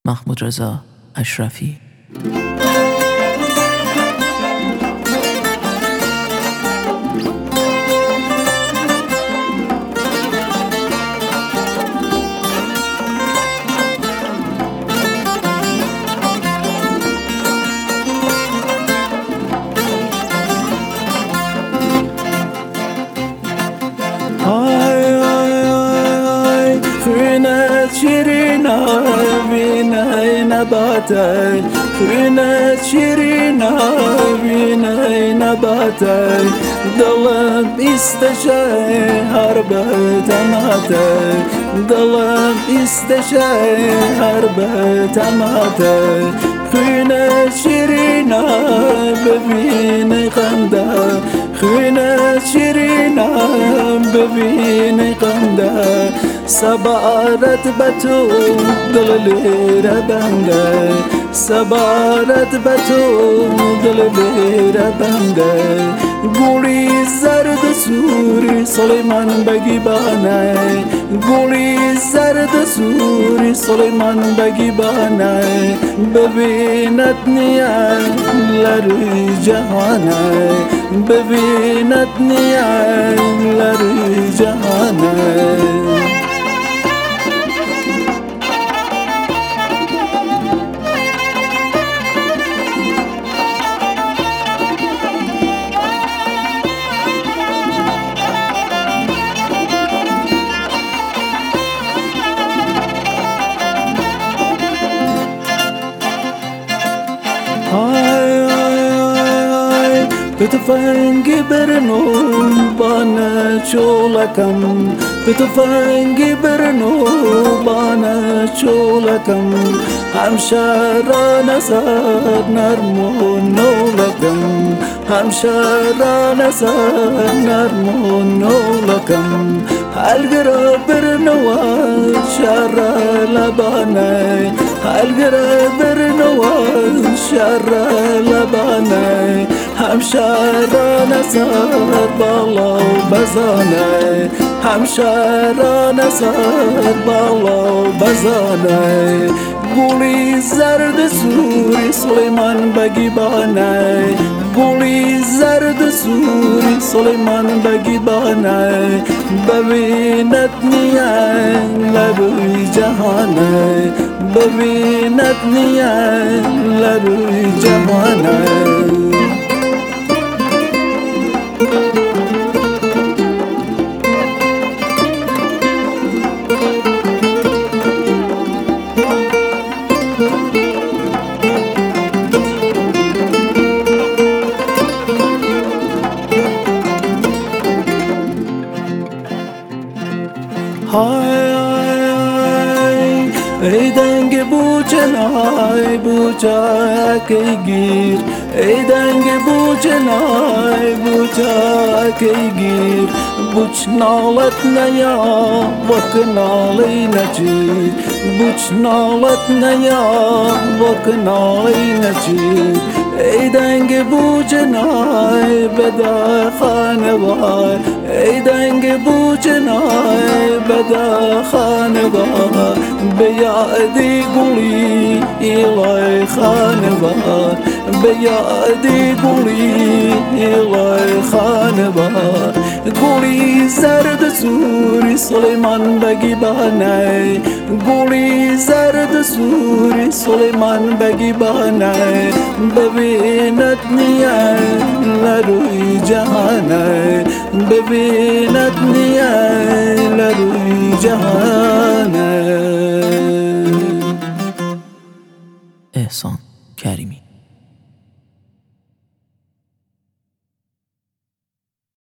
محمود رضا اشرفی. شيرينا بينا نباتي خينا شيرينا بينا نباتي ضلب استشاي هربة تماتي ضلب استشاي هربة تماتي خينا شيرينا ببيني خندا خينا شيرينا ببيني خندا سبارت بتو دللی ربنده سبارت بتو دللی ربنده گولی زرد سوری سلیمان بگی بانه گولی زرد سوری سلیمان بگی بانه ببیند نیان لروی جهانه ببیند نیان لروی جهانه بتفنگی برنو بانه چولکم بتفنگی برنو بانه چولکم همشران سر نرمو نولکم همشران سر نرمو نولکم الگرا برنو شر لبانه الگرا برنو شر لبانه همشران سر بالا و بزانه همشران سر بالا و بزانه گولی زرد سوری سلیمان بگی بانه گولی زرد سوری سلیمان بگی بانه ببیند نیان لروی جهانه ببیند نیان لروی جهانه ای دنگ بوچنای بوچا کی گیر ای دنگ بوچنای بوچا کی گیر بوچ نالت نیا وک نالی نچی بوچ نالت نیا وک نالی نچی ای دنگ بوچنای بدا خانوار ای دنگ بوچنای بدا خانوار بیادی گولی ایلای خانوار بیادی گولی ایلای خانوار گولی زرد سوری سلیمان بگی بانه گولی زرد سوری سلیمان بگی بانه ببیند نیان لروی جهانه ببیند نیان لروی جهانه. احسان کریمی.